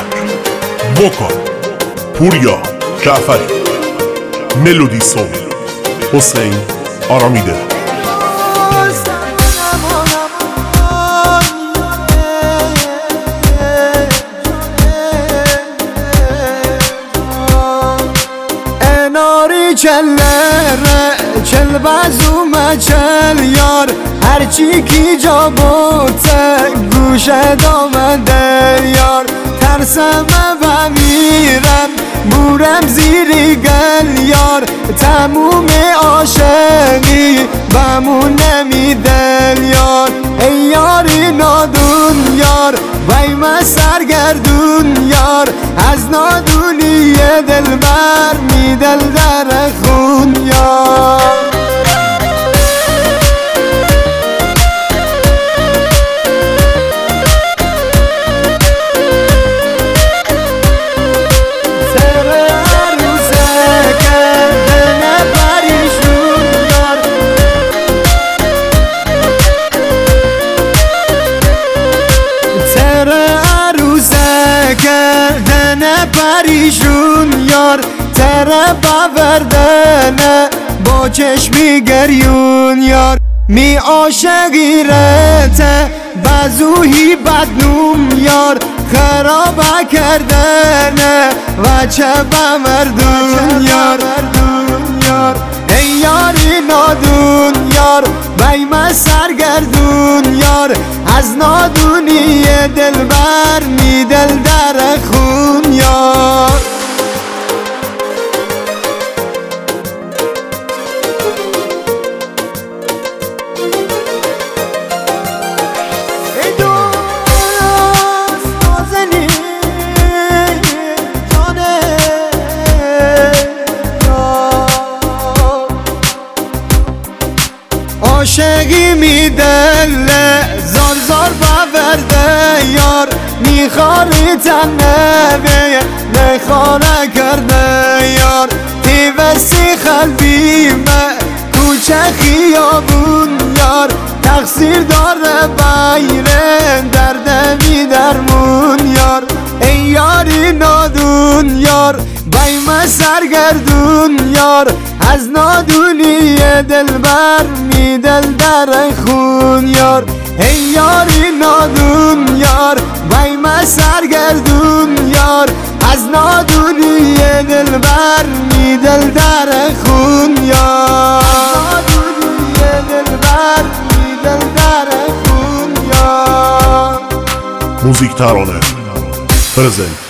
وکال پوریا جعفری، ملودی سول حسین آرامیده. چل بازومه چل یار هرچی کی جا بوته گوشه دامده یار ترسم و میرم بورم زیری گل یار تموم عاشقی بمون نمیدل یار ای یاری نادون یار وای من سرگردون یار از نادونی دل بر میدل در خون یار پریشون یار تره باوردنه با چشمی گریون یار می عاشقی رته بزوهی بدنوم یار خرابه کردنه و چه بمردون یار ای یاری نادون یار بای من سرگردون یار از نادونی دل بر میدل در خون یار عاشقی میدله زار زار باورده یار میخواری تنه نخواره کرده یار پیوستی قلبیمه کوچه خیابون یار تقصیر داره بایره دردمی درمون یار ای یاری نادون یار بای من سرگردون یار از نادونی دل بر میدل در خون یار ای یاری نادون یار بای من سرگردون یار از نادونی دل بر میدل در خون یار دل بر میدل در خون یار موزیک ترانه پرزنت